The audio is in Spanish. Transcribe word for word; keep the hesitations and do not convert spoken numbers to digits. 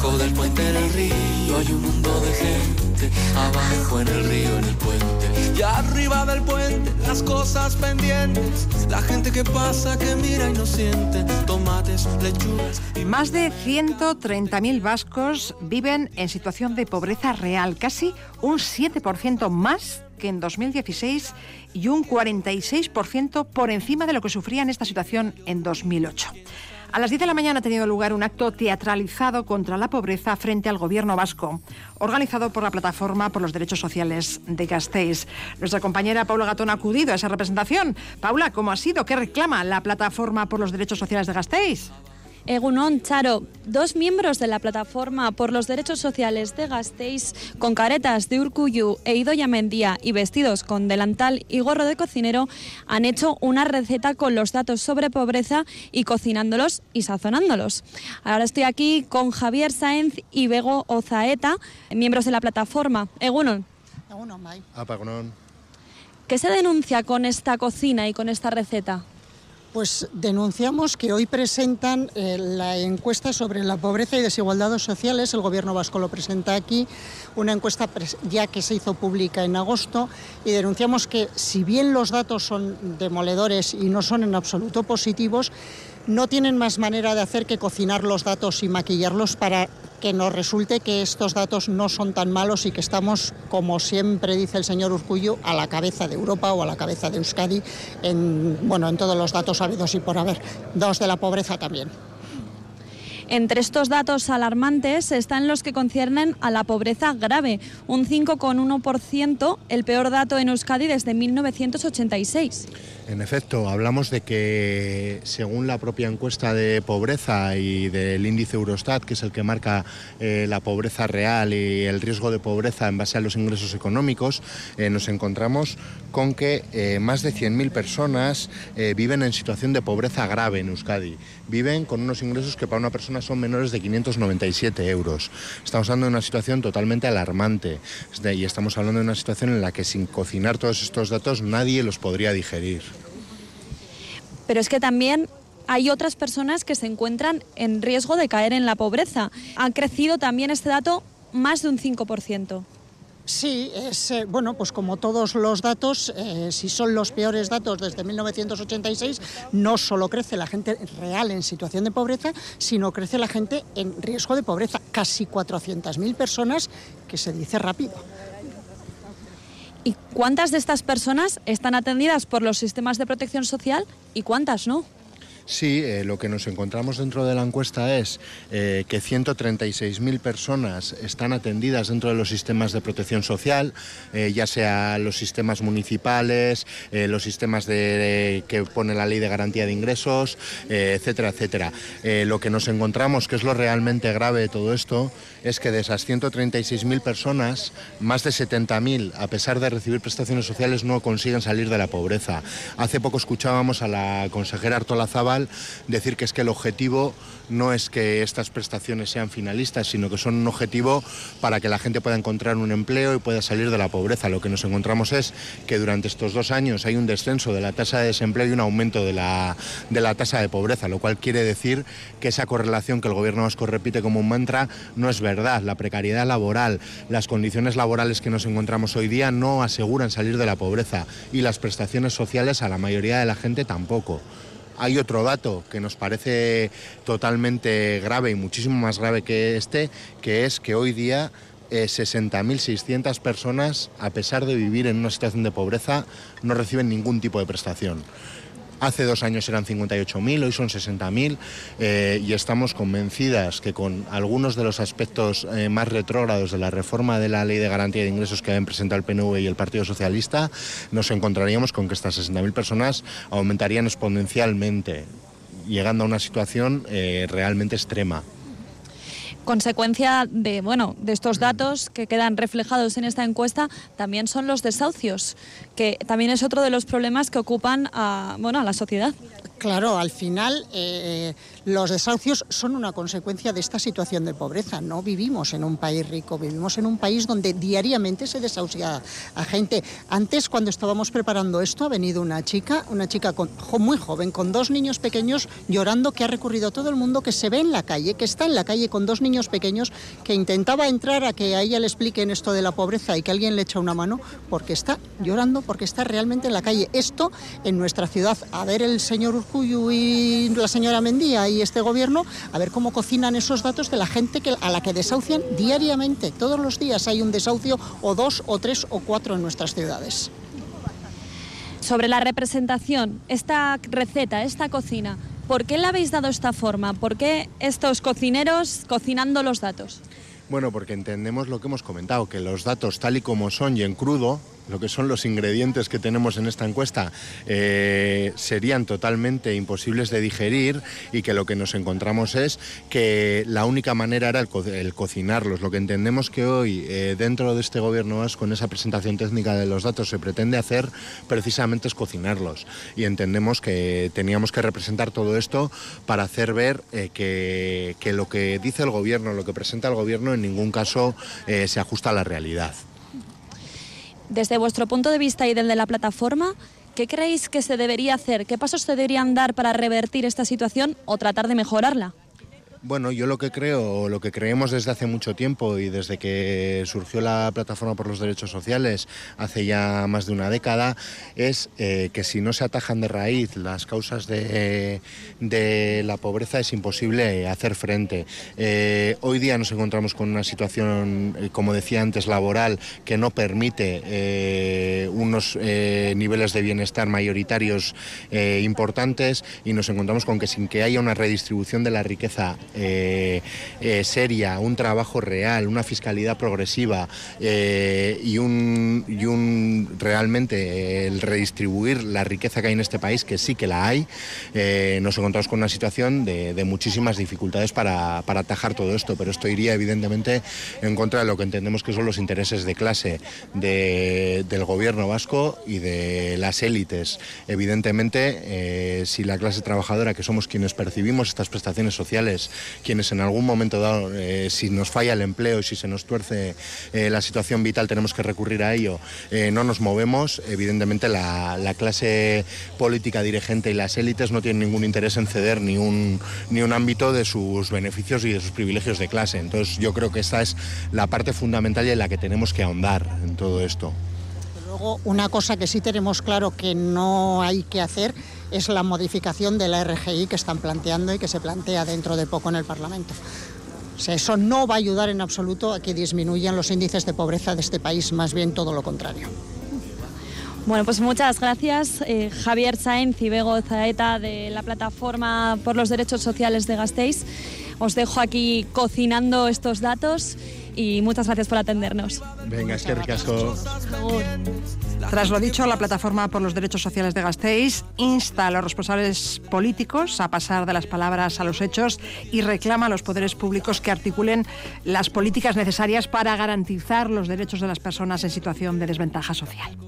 Abajo del puente en el río hay un mundo de gente. Abajo en el río, en el puente. Y arriba del puente, las cosas pendientes. La gente que pasa, que mira y no siente. Tomates, lechugas y... Más de ciento treinta mil vascos viven en situación de pobreza real. Casi un siete por ciento más que en dos mil dieciséis y un cuarenta y seis por ciento por encima de lo que sufrían esta situación en dos mil ocho. A las diez de la mañana ha tenido lugar un acto teatralizado contra la pobreza frente al gobierno vasco, organizado por la Plataforma por los Derechos Sociales de Gasteiz. Nuestra compañera Paula Gatón ha acudido a esa representación. Paula, ¿cómo ha sido? ¿Qué reclama la Plataforma por los Derechos Sociales de Gasteiz? Egunon, Charo, dos miembros de la Plataforma por los Derechos Sociales de Gasteiz, con caretas de Urkullu e Idoia Mendia y vestidos con delantal y gorro de cocinero, han hecho una receta con los datos sobre pobreza y cocinándolos y sazonándolos. Ahora estoy aquí con Javier Sáenz y Bego Ozaeta, miembros de la Plataforma. Egunon. Egunon, bai. Apagonon. ¿Qué se denuncia con esta cocina y con esta receta? Pues denunciamos que hoy presentan eh, la encuesta sobre la pobreza y desigualdades sociales. El Gobierno vasco lo presenta aquí, una encuesta ya que se hizo pública en agosto, y denunciamos que si bien los datos son demoledores y no son en absoluto positivos, no tienen más manera de hacer que cocinar los datos y maquillarlos para que nos resulte que estos datos no son tan malos y que estamos, como siempre dice el señor Urkullu, a la cabeza de Europa o a la cabeza de Euskadi en, bueno, en todos los datos habidos y por haber, dos de la pobreza también. Entre estos datos alarmantes están los que conciernen a la pobreza grave, un cinco coma uno por ciento, el peor dato en Euskadi desde mil novecientos ochenta y seis. En efecto, hablamos de que según la propia encuesta de pobreza y del índice Eurostat, que es el que marca eh, la pobreza real y el riesgo de pobreza en base a los ingresos económicos, eh, nos encontramos con que eh, más de cien mil personas eh, viven en situación de pobreza grave en Euskadi. Viven con unos ingresos que para una persona son menores de quinientos noventa y siete euros. Estamos hablando de una situación totalmente alarmante y estamos hablando de una situación en la que sin cocinar todos estos datos nadie los podría digerir. Pero es que también hay otras personas que se encuentran en riesgo de caer en la pobreza. Ha crecido también este dato más de un cinco por ciento. Sí, es, eh, bueno, pues como todos los datos, eh, si son los peores datos desde mil novecientos ochenta y seis, no solo crece la gente real en situación de pobreza, sino crece la gente en riesgo de pobreza. Casi cuatrocientas mil personas, que se dice rápido. ¿Y cuántas de estas personas están atendidas por los sistemas de protección social y cuántas no? Sí, eh, lo que nos encontramos dentro de la encuesta es eh, que ciento treinta y seis mil personas están atendidas dentro de los sistemas de protección social, eh, ya sea los sistemas municipales, eh, los sistemas de, de, que pone la ley de garantía de ingresos, eh, etcétera, etcétera. Eh, lo que nos encontramos, que es lo realmente grave de todo esto, es que de esas ciento treinta y seis mil personas, más de setenta mil, a pesar de recibir prestaciones sociales, no consiguen salir de la pobreza. Hace poco escuchábamos a la consejera Artolazabal decir que es que el objetivo no es que estas prestaciones sean finalistas, sino que son un objetivo para que la gente pueda encontrar un empleo y pueda salir de la pobreza. Lo que nos encontramos es que durante estos dos años hay un descenso de la tasa de desempleo y un aumento de la, de la tasa de pobreza, lo cual quiere decir que esa correlación que el gobierno vasco repite como un mantra no es verdad. La precariedad laboral, las condiciones laborales que nos encontramos hoy día no aseguran salir de la pobreza y las prestaciones sociales a la mayoría de la gente tampoco. Hay otro dato que nos parece totalmente grave y muchísimo más grave que este, que es que hoy día eh, sesenta mil seiscientas personas, a pesar de vivir en una situación de pobreza, no reciben ningún tipo de prestación. Hace dos años eran cincuenta y ocho mil, hoy son sesenta mil eh, y estamos convencidas que con algunos de los aspectos eh, más retrógrados de la reforma de la Ley de Garantía de Ingresos que han presentado el P N V y el Partido Socialista, nos encontraríamos con que estas sesenta mil personas aumentarían exponencialmente, llegando a una situación eh, realmente extrema. Consecuencia de, bueno, de estos datos que quedan reflejados en esta encuesta también son los desahucios, que también es otro de los problemas que ocupan a, bueno, a la sociedad. Claro, al final eh, los desahucios son una consecuencia de esta situación de pobreza. No vivimos en un país rico, vivimos en un país donde diariamente se desahucia a gente. Antes, cuando estábamos preparando esto, ha venido una chica, una chica con, muy joven, con dos niños pequeños llorando, que ha recurrido a todo el mundo, que se ve en la calle, que está en la calle con dos niños pequeños, que intentaba entrar a que a ella le expliquen esto de la pobreza y que alguien le echa una mano, porque está llorando, porque está realmente en la calle. Esto en nuestra ciudad, a ver el señor Urkullu y la señora Mendia y este gobierno, a ver cómo cocinan esos datos de la gente que, a la que desahucian diariamente. Todos los días hay un desahucio, o dos, o tres, o cuatro en nuestras ciudades. Sobre la representación, esta receta, esta cocina, ¿por qué le habéis dado esta forma? ¿Por qué estos cocineros cocinando los datos? Bueno, porque entendemos lo que hemos comentado, que los datos tal y como son y en crudo, lo que son los ingredientes que tenemos en esta encuesta, eh, serían totalmente imposibles de digerir, y que lo que nos encontramos es que la única manera era el, co el cocinarlos. Lo que entendemos que hoy, eh, dentro de este gobierno vasco, en esa presentación técnica de los datos, se pretende hacer precisamente es cocinarlos. Y entendemos que teníamos que representar todo esto para hacer ver eh, que, que lo que dice el gobierno, lo que presenta el gobierno, en ningún caso eh, se ajusta a la realidad. Desde vuestro punto de vista y del de la plataforma, ¿qué creéis que se debería hacer? ¿Qué pasos se deberían dar para revertir esta situación o tratar de mejorarla? Bueno, yo lo que creo, lo que creemos desde hace mucho tiempo, y desde que surgió la Plataforma por los Derechos Sociales hace ya más de una década, es eh, que si no se atajan de raíz las causas de, de la pobreza, es imposible hacer frente. Eh, hoy día nos encontramos con una situación, eh, como decía antes, laboral, que no permite eh, unos eh, niveles de bienestar mayoritarios eh, importantes, y nos encontramos con que sin que haya una redistribución de la riqueza Eh, eh, seria, un trabajo real, una fiscalidad progresiva eh, y, un, y un realmente eh, el redistribuir la riqueza que hay en este país, que sí que la hay, eh, nos encontramos con una situación de, de muchísimas dificultades para, para atajar todo esto, pero esto iría evidentemente en contra de lo que entendemos que son los intereses de clase de, del gobierno vasco y de las élites. Evidentemente, eh, si la clase trabajadora, que somos quienes percibimos estas prestaciones sociales, quienes en algún momento dado, eh, si nos falla el empleo y si se nos tuerce eh, la situación vital, tenemos que recurrir a ello, eh, no nos movemos, evidentemente la, la clase política dirigente y las élites no tienen ningún interés en ceder ni un, ni un ámbito de sus beneficios y de sus privilegios de clase. Entonces yo creo que esta es la parte fundamental y en la que tenemos que ahondar en todo esto. Luego, una cosa que sí tenemos claro que no hay que hacer es la modificación de la R G I que están planteando y que se plantea dentro de poco en el Parlamento. O sea, eso no va a ayudar en absoluto a que disminuyan los índices de pobreza de este país, más bien todo lo contrario. Bueno, pues muchas gracias, eh, Javier Sáenz y Bego Zaeta, de la Plataforma por los Derechos Sociales de Gasteiz. Os dejo aquí cocinando estos datos y muchas gracias por atendernos. Venga, es que ricasco. Tras lo dicho, la Plataforma por los Derechos Sociales de Gasteiz insta a los responsables políticos a pasar de las palabras a los hechos y reclama a los poderes públicos que articulen las políticas necesarias para garantizar los derechos de las personas en situación de desventaja social.